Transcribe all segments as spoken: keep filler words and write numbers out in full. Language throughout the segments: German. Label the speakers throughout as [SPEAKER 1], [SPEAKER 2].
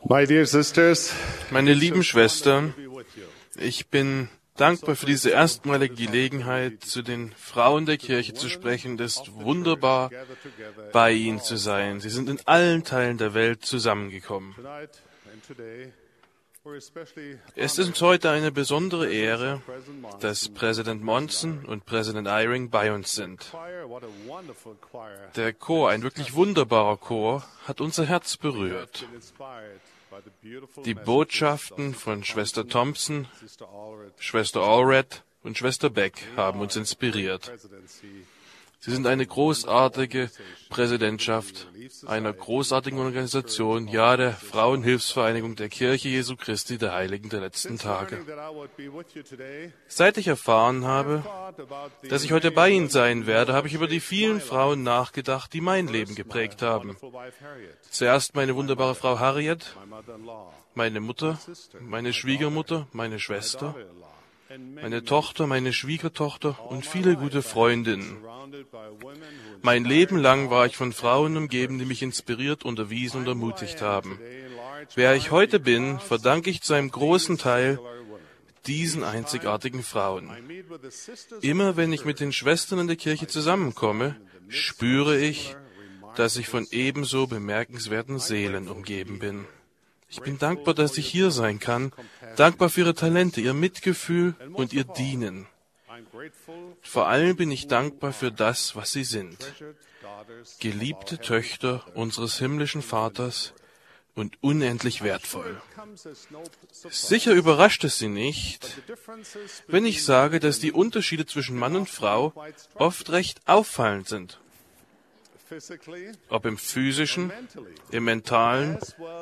[SPEAKER 1] My dear sisters,
[SPEAKER 2] Meine lieben Schwestern, ich bin dankbar für diese erstmalige Gelegenheit, zu den Frauen der Kirche zu sprechen. Es ist wunderbar, bei ihnen zu sein. Sie sind in allen Teilen der Welt zusammengekommen. Es ist uns heute eine besondere Ehre, dass Präsident Monson und Präsident Eyring bei uns sind. Der Chor, ein wirklich wunderbarer Chor, hat unser Herz berührt. Die Botschaften von Schwester Thompson, Schwester Allred und Schwester Beck haben uns inspiriert. Sie sind eine großartige Präsidentschaft einer großartigen Organisation, ja, der Frauenhilfsvereinigung der Kirche Jesu Christi der Heiligen der letzten Tage. Seit ich erfahren habe, dass ich heute bei Ihnen sein werde, habe ich über die vielen Frauen nachgedacht, die mein Leben geprägt haben. Zuerst meine wunderbare Frau Harriet, meine Mutter, meine Schwiegermutter, meine Schwester, meine Tochter, meine Schwiegertochter und viele gute Freundinnen. Mein Leben lang war ich von Frauen umgeben, die mich inspiriert, unterwiesen und ermutigt haben. Wer ich heute bin, verdanke ich zu einem großen Teil diesen einzigartigen Frauen. Immer wenn ich mit den Schwestern in der Kirche zusammenkomme, spüre ich, dass ich von ebenso bemerkenswerten Seelen umgeben bin. Ich bin dankbar, dass ich hier sein kann, dankbar für Ihre Talente, Ihr Mitgefühl und Ihr Dienen. Vor allem bin ich dankbar für das, was Sie sind. Geliebte Töchter unseres himmlischen Vaters und unendlich wertvoll. Sicher überrascht es Sie nicht, wenn ich sage, dass die Unterschiede zwischen Mann und Frau oft recht auffallend sind. Ob im physischen, im mentalen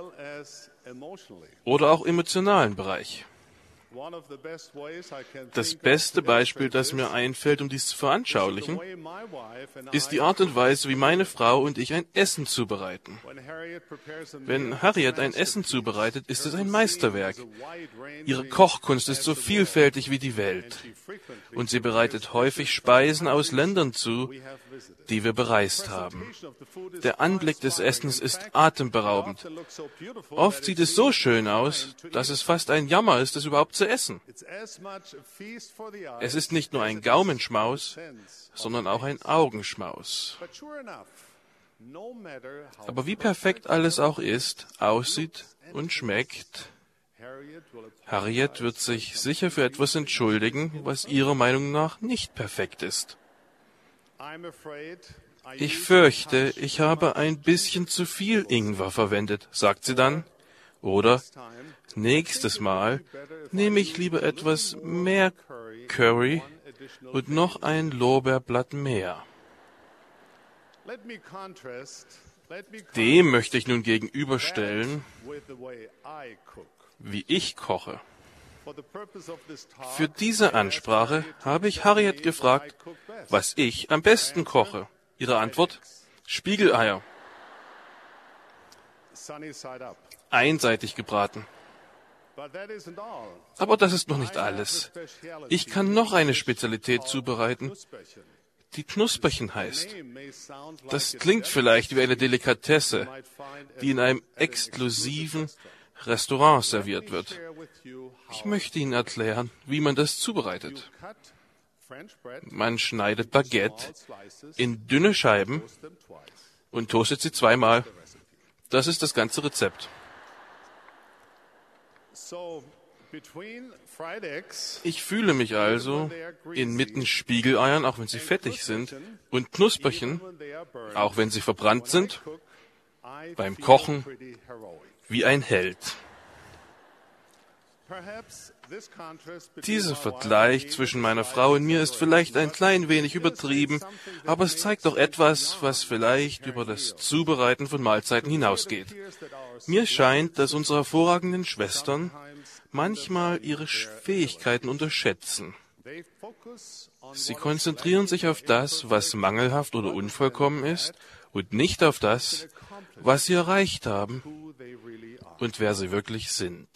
[SPEAKER 2] oder auch emotionalen Bereich. Das beste Beispiel, das mir einfällt, um dies zu veranschaulichen, ist die Art und Weise, wie meine Frau und ich ein Essen zubereiten. Wenn Harriet ein Essen zubereitet, ist es ein Meisterwerk. Ihre Kochkunst ist so vielfältig wie die Welt. Und sie bereitet häufig Speisen aus Ländern zu, die wir bereist haben. Der Anblick des Essens ist atemberaubend. Oft sieht es so schön aus, dass es fast ein Jammer ist, es überhaupt zu essen. Es ist nicht nur ein Gaumenschmaus, sondern auch ein Augenschmaus. Aber wie perfekt alles auch ist, aussieht und schmeckt, Harriet wird sich sicher für etwas entschuldigen, was ihrer Meinung nach nicht perfekt ist. Ich fürchte, ich habe ein bisschen zu viel Ingwer verwendet, sagt sie dann. Oder, nächstes Mal nehme ich lieber etwas mehr Curry und noch ein Lorbeerblatt mehr. Dem möchte ich nun gegenüberstellen, wie ich koche. Für diese Ansprache habe ich Harriet gefragt, was ich am besten koche. Ihre Antwort? Spiegeleier. Einseitig gebraten. Aber das ist noch nicht alles. Ich kann noch eine Spezialität zubereiten, die Knusperchen heißt. Das klingt vielleicht wie eine Delikatesse, die in einem exklusiven Restaurant serviert wird. Ich möchte Ihnen erklären, wie man das zubereitet. Man schneidet Baguette in dünne Scheiben und toastet sie zweimal. Das ist das ganze Rezept. Ich fühle mich also inmitten Spiegeleiern, auch wenn sie fettig sind, und Knusperchen, auch wenn sie verbrannt sind, beim Kochen wie ein Held. Dieser Vergleich zwischen meiner Frau und mir ist vielleicht ein klein wenig übertrieben, aber es zeigt doch etwas, was vielleicht über das Zubereiten von Mahlzeiten hinausgeht. Mir scheint, dass unsere hervorragenden Schwestern manchmal ihre Fähigkeiten unterschätzen. Sie konzentrieren sich auf das, was mangelhaft oder unvollkommen ist, und nicht auf das, was sie erreicht haben und wer sie wirklich sind.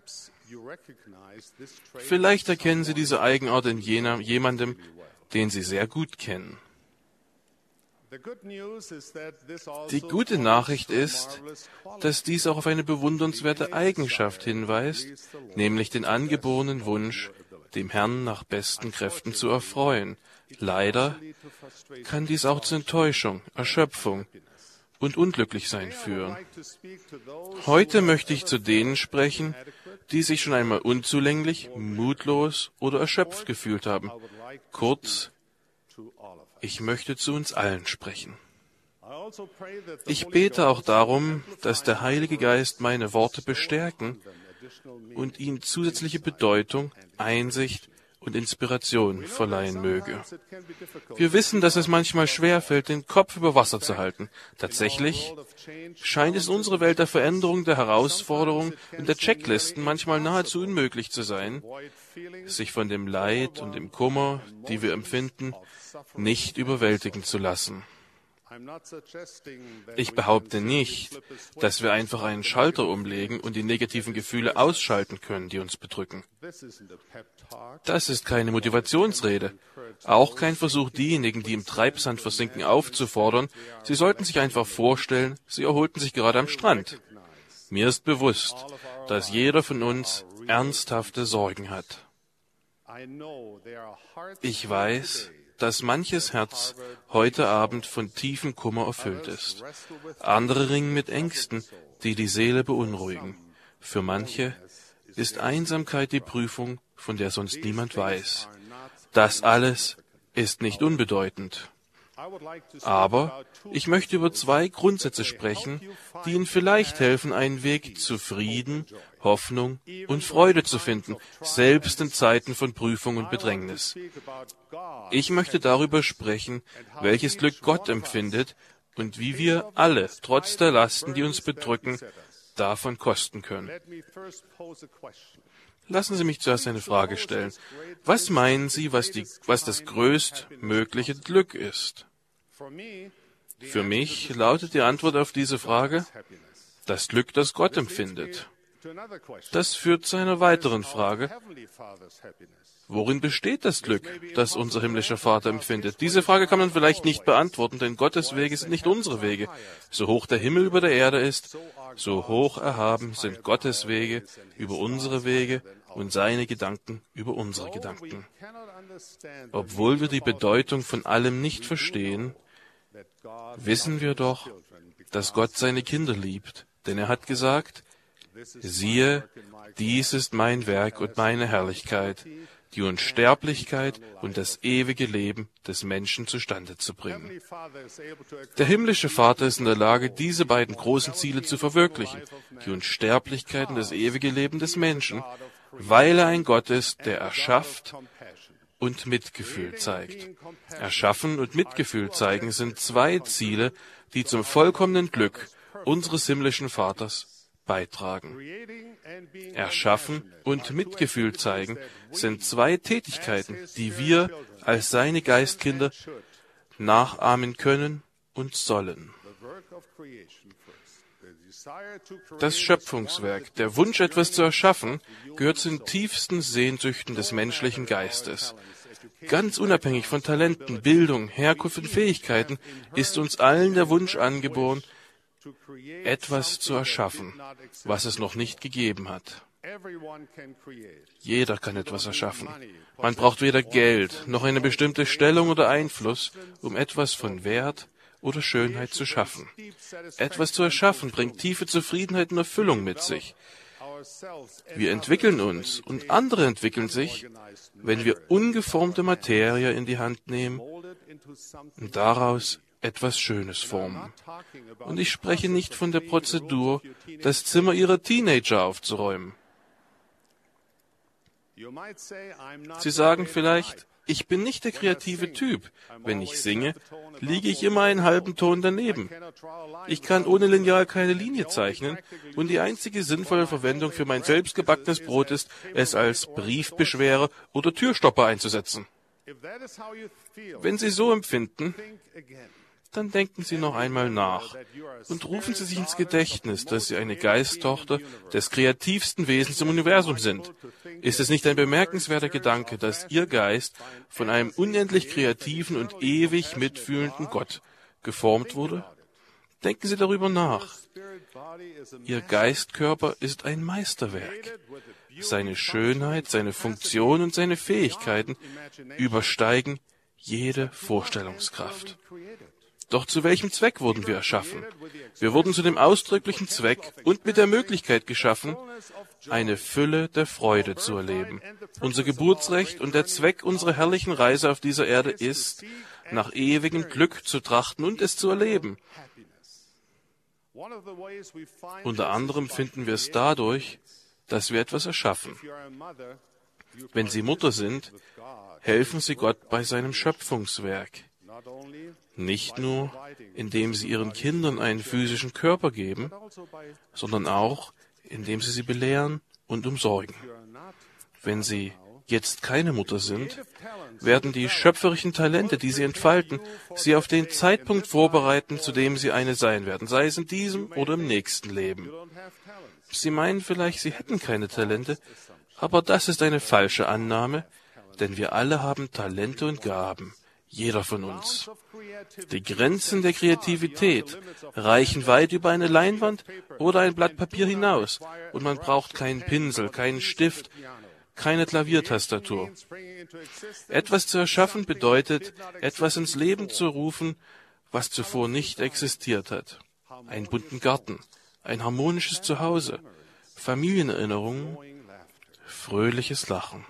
[SPEAKER 2] Vielleicht erkennen Sie diese Eigenart in jener, jemandem, den Sie sehr gut kennen. Die gute Nachricht ist, dass dies auch auf eine bewundernswerte Eigenschaft hinweist, nämlich den angeborenen Wunsch, dem Herrn nach besten Kräften zu erfreuen. Leider kann dies auch zu Enttäuschung, Erschöpfung und Unglücklichsein führen. Heute möchte ich zu denen sprechen, die sich schon einmal unzulänglich, mutlos oder erschöpft gefühlt haben. Kurz, ich möchte zu uns allen sprechen. Ich bete auch darum, dass der Heilige Geist meine Worte bestärken und ihnen zusätzliche Bedeutung, Einsicht und Inspiration verleihen möge. Wir wissen, dass es manchmal schwerfällt, den Kopf über Wasser zu halten. Tatsächlich scheint es in unserer Welt der Veränderung, der Herausforderung und der Checklisten manchmal nahezu unmöglich zu sein, sich von dem Leid und dem Kummer, die wir empfinden, nicht überwältigen zu lassen. Ich behaupte nicht, dass wir einfach einen Schalter umlegen und die negativen Gefühle ausschalten können, die uns bedrücken. Das ist keine Motivationsrede, auch kein Versuch, diejenigen, die im Treibsand versinken, aufzufordern. Sie sollten sich einfach vorstellen, sie erholten sich gerade am Strand. Mir ist bewusst, dass jeder von uns ernsthafte Sorgen hat. Ich weiß, dass manches Herz heute Abend von tiefem Kummer erfüllt ist. Andere ringen mit Ängsten, die die Seele beunruhigen. Für manche ist Einsamkeit die Prüfung, von der sonst niemand weiß. Das alles ist nicht unbedeutend. Aber ich möchte über zwei Grundsätze sprechen, die Ihnen vielleicht helfen, einen Weg zu Frieden, Hoffnung und Freude zu finden, selbst in Zeiten von Prüfung und Bedrängnis. Ich möchte darüber sprechen, welches Glück Gott empfindet und wie wir alle, trotz der Lasten, die uns bedrücken, davon kosten können. Lassen Sie mich zuerst eine Frage stellen. Was meinen Sie, was, die, was das größtmögliche Glück ist? Für mich lautet die Antwort auf diese Frage, das Glück, das Gott empfindet. Das führt zu einer weiteren Frage. Worin besteht das Glück, das unser himmlischer Vater empfindet? Diese Frage kann man vielleicht nicht beantworten, denn Gottes Wege sind nicht unsere Wege. So hoch der Himmel über der Erde ist, so hoch erhaben sind Gottes Wege über unsere Wege und seine Gedanken über unsere Gedanken. Obwohl wir die Bedeutung von allem nicht verstehen, wissen wir doch, dass Gott seine Kinder liebt, denn er hat gesagt, siehe, dies ist mein Werk und meine Herrlichkeit, die Unsterblichkeit und das ewige Leben des Menschen zustande zu bringen. Der himmlische Vater ist in der Lage, diese beiden großen Ziele zu verwirklichen, die Unsterblichkeit und das ewige Leben des Menschen, weil er ein Gott ist, der erschafft und Mitgefühl zeigt. Erschaffen und Mitgefühl zeigen sind zwei Ziele, die zum vollkommenen Glück unseres himmlischen Vaters beitragen. Erschaffen und Mitgefühl zeigen sind zwei Tätigkeiten, die wir als seine Geistkinder nachahmen können und sollen. Das Schöpfungswerk, der Wunsch, etwas zu erschaffen, gehört zu den tiefsten Sehnsüchten des menschlichen Geistes. Ganz unabhängig von Talenten, Bildung, Herkunft und Fähigkeiten ist uns allen der Wunsch angeboren, etwas zu erschaffen, was es noch nicht gegeben hat. Jeder kann etwas erschaffen. Man braucht weder Geld noch eine bestimmte Stellung oder Einfluss, um etwas von Wert oder Schönheit zu schaffen. Etwas zu erschaffen bringt tiefe Zufriedenheit und Erfüllung mit sich. Wir entwickeln uns und andere entwickeln sich, wenn wir ungeformte Materie in die Hand nehmen und daraus etwas Schönes formen. Und ich spreche nicht von der Prozedur, das Zimmer ihrer Teenager aufzuräumen. Sie sagen vielleicht, ich bin nicht der kreative Typ. Wenn ich singe, liege ich immer einen halben Ton daneben. Ich kann ohne Lineal keine Linie zeichnen und die einzige sinnvolle Verwendung für mein selbstgebackenes Brot ist, es als Briefbeschwerer oder Türstopper einzusetzen. Wenn Sie so empfinden, dann denken Sie noch einmal nach und rufen Sie sich ins Gedächtnis, dass Sie eine Geisttochter des kreativsten Wesens im Universum sind. Ist es nicht ein bemerkenswerter Gedanke, dass Ihr Geist von einem unendlich kreativen und ewig mitfühlenden Gott geformt wurde? Denken Sie darüber nach. Ihr Geistkörper ist ein Meisterwerk. Seine Schönheit, seine Funktion und seine Fähigkeiten übersteigen jede Vorstellungskraft. Doch zu welchem Zweck wurden wir erschaffen? Wir wurden zu dem ausdrücklichen Zweck und mit der Möglichkeit geschaffen, eine Fülle der Freude zu erleben. Unser Geburtsrecht und der Zweck unserer herrlichen Reise auf dieser Erde ist, nach ewigem Glück zu trachten und es zu erleben. Unter anderem finden wir es dadurch, dass wir etwas erschaffen. Wenn Sie Mutter sind, helfen Sie Gott bei seinem Schöpfungswerk. Nicht nur, indem Sie Ihren Kindern einen physischen Körper geben, sondern auch, indem Sie sie belehren und umsorgen. Wenn Sie jetzt keine Mutter sind, werden die schöpferischen Talente, die Sie entfalten, Sie auf den Zeitpunkt vorbereiten, zu dem Sie eine sein werden, sei es in diesem oder im nächsten Leben. Sie meinen vielleicht, Sie hätten keine Talente, aber das ist eine falsche Annahme, denn wir alle haben Talente und Gaben, jeder von uns. Die Grenzen der Kreativität reichen weit über eine Leinwand oder ein Blatt Papier hinaus, und man braucht keinen Pinsel, keinen Stift, keine Klaviertastatur. Etwas zu erschaffen bedeutet, etwas ins Leben zu rufen, was zuvor nicht existiert hat. Einen bunten Garten, ein harmonisches Zuhause, Familienerinnerungen, fröhliches Lachen.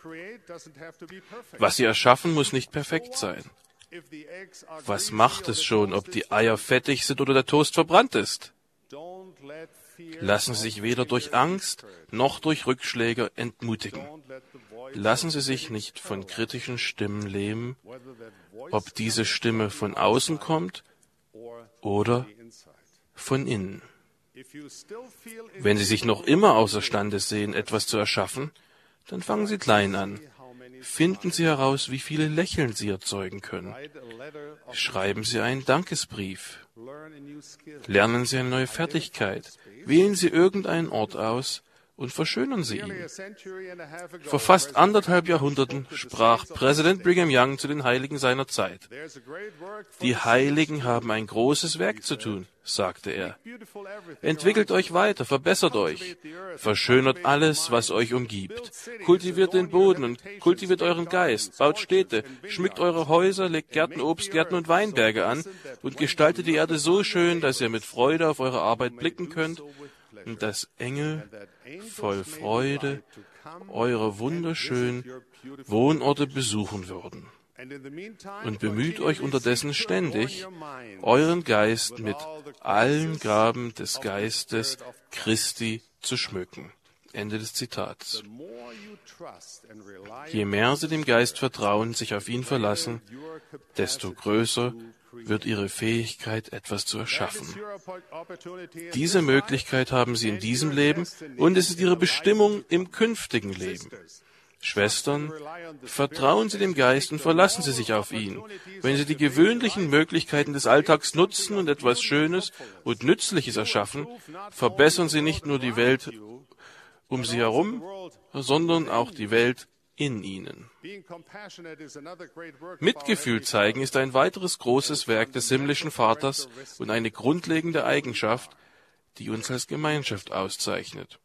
[SPEAKER 2] Was Sie erschaffen, muss nicht perfekt sein. Was macht es schon, ob die Eier fettig sind oder der Toast verbrannt ist? Lassen Sie sich weder durch Angst noch durch Rückschläge entmutigen. Lassen Sie sich nicht von kritischen Stimmen lähmen, ob diese Stimme von außen kommt oder von innen. Wenn Sie sich noch immer außerstande sehen, etwas zu erschaffen, dann fangen Sie klein an. Finden Sie heraus, wie viele Lächeln Sie erzeugen können. Schreiben Sie einen Dankesbrief. Lernen Sie eine neue Fertigkeit. Wählen Sie irgendeinen Ort aus und verschönern Sie ihn. Vor fast anderthalb Jahrhunderten sprach Präsident Brigham Young zu den Heiligen seiner Zeit. Die Heiligen haben ein großes Werk zu tun, sagte er. Entwickelt euch weiter, verbessert euch, verschönert alles, was euch umgibt, kultiviert den Boden und kultiviert euren Geist, baut Städte, schmückt eure Häuser, legt Gärten, Obstgärten und Weinberge an und gestaltet die Erde so schön, dass ihr mit Freude auf eure Arbeit blicken könnt und dass Engel voll Freude eure wunderschönen Wohnorte besuchen würden. Und bemüht euch unterdessen ständig, euren Geist mit allen Gaben des Geistes Christi zu schmücken. Ende des Zitats. Je mehr Sie dem Geist vertrauen, sich auf ihn verlassen, desto größer wird Ihre Fähigkeit, etwas zu erschaffen. Diese Möglichkeit haben Sie in diesem Leben und es ist Ihre Bestimmung im künftigen Leben. Schwestern, vertrauen Sie dem Geist und verlassen Sie sich auf ihn. Wenn Sie die gewöhnlichen Möglichkeiten des Alltags nutzen und etwas Schönes und Nützliches erschaffen, verbessern Sie nicht nur die Welt um Sie herum, sondern auch die Welt in ihnen. Mitgefühl zeigen ist ein weiteres großes Werk des himmlischen Vaters und eine grundlegende Eigenschaft, die uns als Gemeinschaft auszeichnet.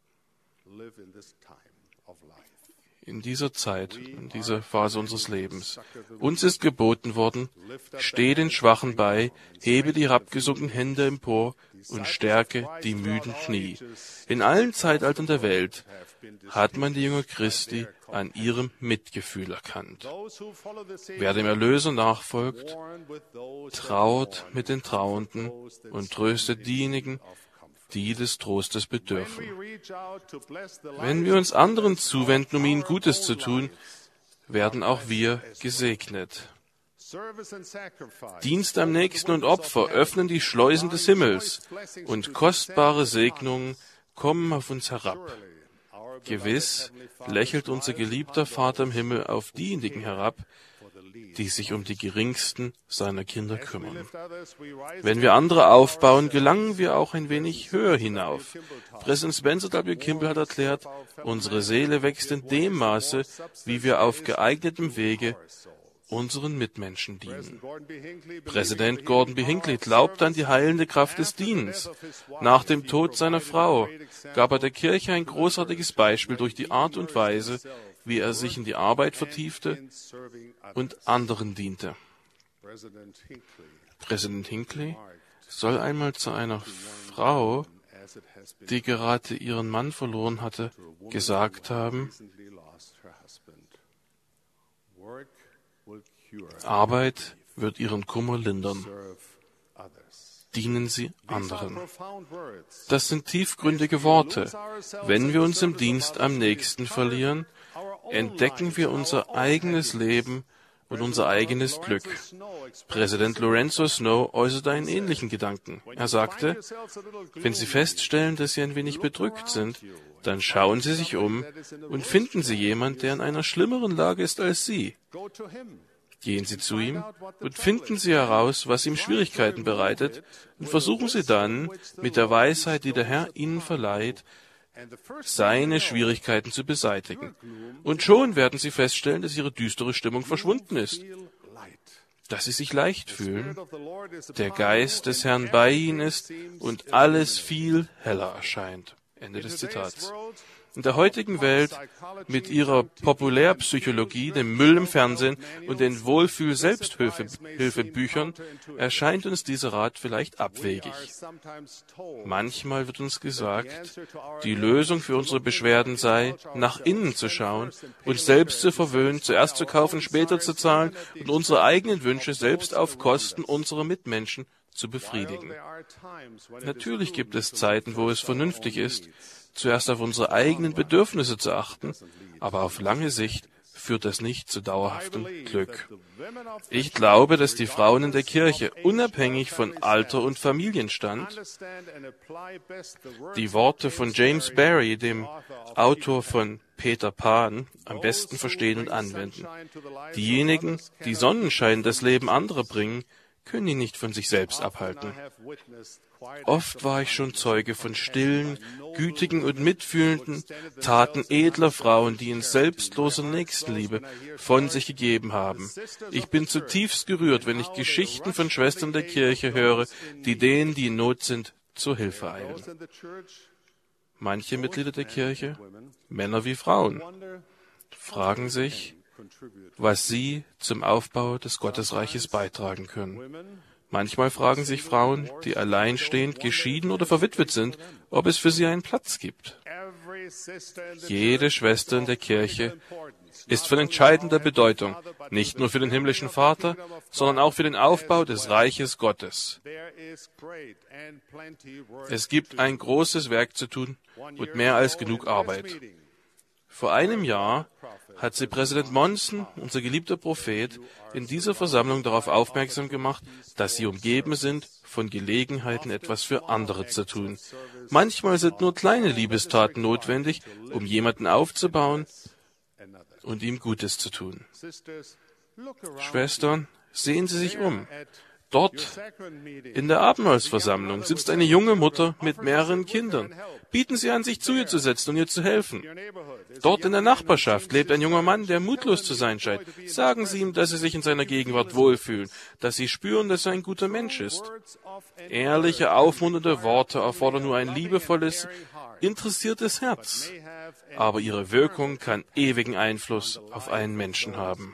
[SPEAKER 2] In dieser Zeit, in dieser Phase unseres Lebens. Uns ist geboten worden, steh den Schwachen bei, hebe die herabgesunkenen Hände empor und stärke die müden Knie. In allen Zeitaltern der Welt hat man die Jünger Christi an ihrem Mitgefühl erkannt. Wer dem Erlöser nachfolgt, trauert mit den Trauernden und tröstet diejenigen, die des Trostes bedürfen. Wenn wir uns anderen zuwenden, um ihnen Gutes zu tun, werden auch wir gesegnet. Dienst am Nächsten und Opfer öffnen die Schleusen des Himmels und kostbare Segnungen kommen auf uns herab. Gewiss lächelt unser geliebter Vater im Himmel auf diejenigen herab, die sich um die geringsten seiner Kinder kümmern. Wenn wir andere aufbauen, gelangen wir auch ein wenig höher hinauf. Präsident Spencer W. Kimball hat erklärt, unsere Seele wächst in dem Maße, wie wir auf geeignetem Wege unseren Mitmenschen dienen. Präsident Gordon B. Hinckley glaubt an die heilende Kraft des Dienens. Nach dem Tod seiner Frau gab er der Kirche ein großartiges Beispiel durch die Art und Weise, wie er sich in die Arbeit vertiefte und anderen diente. Präsident Hinckley soll einmal zu einer Frau, die gerade ihren Mann verloren hatte, gesagt haben: Arbeit wird ihren Kummer lindern. Dienen Sie anderen. Das sind tiefgründige Worte. Wenn wir uns im Dienst am Nächsten verlieren, entdecken wir unser eigenes Leben und unser eigenes Glück. Präsident Lorenzo Snow äußerte einen ähnlichen Gedanken. Er sagte: Wenn Sie feststellen, dass Sie ein wenig bedrückt sind, dann schauen Sie sich um und finden Sie jemanden, der in einer schlimmeren Lage ist als Sie. Gehen Sie zu ihm und finden Sie heraus, was ihm Schwierigkeiten bereitet, und versuchen Sie dann, mit der Weisheit, die der Herr Ihnen verleiht, seine Schwierigkeiten zu beseitigen. Und schon werden Sie feststellen, dass Ihre düstere Stimmung verschwunden ist, dass Sie sich leicht fühlen, der Geist des Herrn bei Ihnen ist und alles viel heller erscheint. Ende des Zitats. In der heutigen Welt mit ihrer Populärpsychologie, dem Müll im Fernsehen und den Wohlfühl-Selbsthilfebüchern erscheint uns dieser Rat vielleicht abwegig. Manchmal wird uns gesagt, die Lösung für unsere Beschwerden sei, nach innen zu schauen, uns selbst zu verwöhnen, zuerst zu kaufen, später zu zahlen und unsere eigenen Wünsche selbst auf Kosten unserer Mitmenschen zu befriedigen. Natürlich gibt es Zeiten, wo es vernünftig ist, zuerst auf unsere eigenen Bedürfnisse zu achten, aber auf lange Sicht führt das nicht zu dauerhaftem Glück. Ich glaube, dass die Frauen in der Kirche, unabhängig von Alter und Familienstand, die Worte von James Barrie, dem Autor von Peter Pan, am besten verstehen und anwenden. Diejenigen, die Sonnenschein das Leben anderer bringen, können ihn nicht von sich selbst abhalten. Oft war ich schon Zeuge von stillen, gütigen und mitfühlenden Taten edler Frauen, die in selbstloser Nächstenliebe von sich gegeben haben. Ich bin zutiefst gerührt, wenn ich Geschichten von Schwestern der Kirche höre, die denen, die in Not sind, zur Hilfe eilen. Manche Mitglieder der Kirche, Männer wie Frauen, fragen sich, was sie zum Aufbau des Gottesreiches beitragen können. Manchmal fragen sich Frauen, die alleinstehend, geschieden oder verwitwet sind, ob es für sie einen Platz gibt. Jede Schwester in der Kirche ist von entscheidender Bedeutung, nicht nur für den himmlischen Vater, sondern auch für den Aufbau des Reiches Gottes. Es gibt ein großes Werk zu tun und mehr als genug Arbeit. Vor einem Jahr hat sie Präsident Monson, unser geliebter Prophet, in dieser Versammlung darauf aufmerksam gemacht, dass sie umgeben sind von Gelegenheiten, etwas für andere zu tun. Manchmal sind nur kleine Liebestaten notwendig, um jemanden aufzubauen und ihm Gutes zu tun. Schwestern, sehen Sie sich um. Dort, in der Abendmahlsversammlung, sitzt eine junge Mutter mit mehreren Kindern. Bieten Sie an, sich zu ihr zu setzen und ihr zu helfen. Dort in der Nachbarschaft lebt ein junger Mann, der mutlos zu sein scheint. Sagen Sie ihm, dass Sie sich in seiner Gegenwart wohlfühlen, dass Sie spüren, dass er ein guter Mensch ist. Ehrliche, aufmunternde Worte erfordern nur ein liebevolles, interessiertes Herz. Aber ihre Wirkung kann ewigen Einfluss auf einen Menschen haben.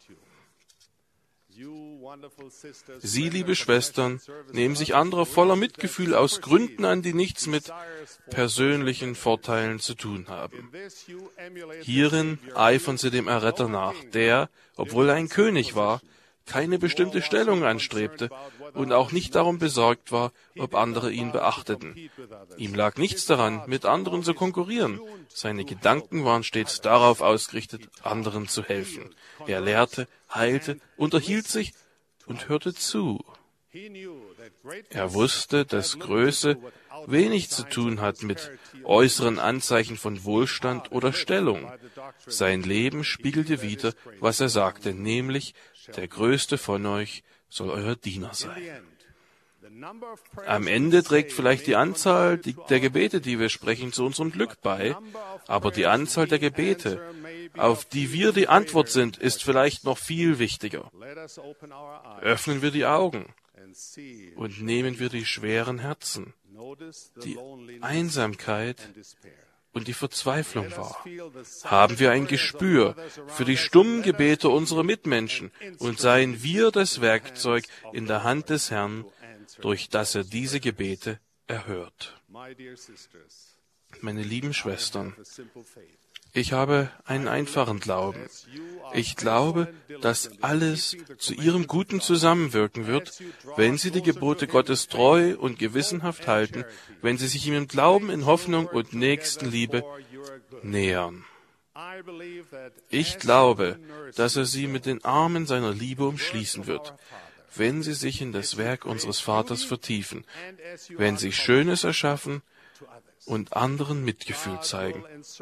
[SPEAKER 2] Sie, liebe Schwestern, nehmen sich anderer voller Mitgefühl aus Gründen an, die nichts mit persönlichen Vorteilen zu tun haben. Hierin eifern sie dem Erretter nach, der, obwohl er ein König war, keine bestimmte Stellung anstrebte und auch nicht darum besorgt war, ob andere ihn beachteten. Ihm lag nichts daran, mit anderen zu konkurrieren. Seine Gedanken waren stets darauf ausgerichtet, anderen zu helfen. Er lehrte, heilte, unterhielt sich und hörte zu. Er wusste, dass Größe wenig zu tun hat mit äußeren Anzeichen von Wohlstand oder Stellung. Sein Leben spiegelte wider, was er sagte, nämlich, der Größte von euch soll euer Diener sein. Am Ende trägt vielleicht die Anzahl der Gebete, die wir sprechen, zu unserem Glück bei, aber die Anzahl der Gebete, auf die wir die Antwort sind, ist vielleicht noch viel wichtiger. Öffnen wir die Augen und nehmen wir die schweren Herzen, die Einsamkeit und die Verzweiflung wahr. Haben wir ein Gespür für die stummen Gebete unserer Mitmenschen und seien wir das Werkzeug in der Hand des Herrn, durch das er diese Gebete erhört. Meine lieben Schwestern, ich habe einen einfachen Glauben. Ich glaube, dass alles zu Ihrem Guten zusammenwirken wird, wenn Sie die Gebote Gottes treu und gewissenhaft halten, wenn Sie sich ihm im Glauben, in Hoffnung und Nächstenliebe nähern. Ich glaube, dass er Sie mit den Armen seiner Liebe umschließen wird, wenn Sie sich in das Werk unseres Vaters vertiefen, wenn Sie Schönes erschaffen und anderen Mitgefühl zeigen.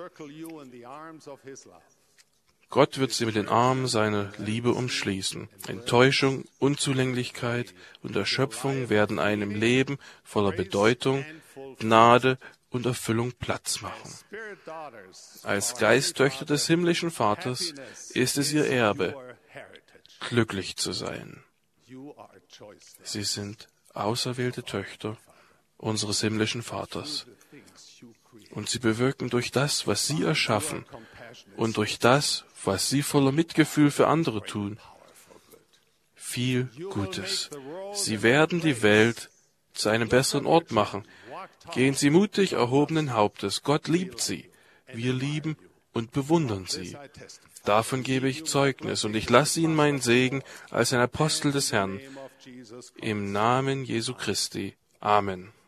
[SPEAKER 2] Gott wird sie mit den Armen seiner Liebe umschließen. Enttäuschung, Unzulänglichkeit und Erschöpfung werden einem Leben voller Bedeutung, Gnade und Erfüllung Platz machen. Als Geisttöchter des himmlischen Vaters ist es ihr Erbe, glücklich zu sein. Sie sind auserwählte Töchter unseres himmlischen Vaters. Und sie bewirken durch das, was sie erschaffen, und durch das, was sie voller Mitgefühl für andere tun, viel Gutes. Sie werden die Welt zu einem besseren Ort machen. Gehen Sie mutig erhobenen Hauptes. Gott liebt Sie. Wir lieben und bewundern Sie. Davon gebe ich Zeugnis, und ich lasse Ihnen meinen Segen als ein Apostel des Herrn. Im Namen Jesu Christi. Amen.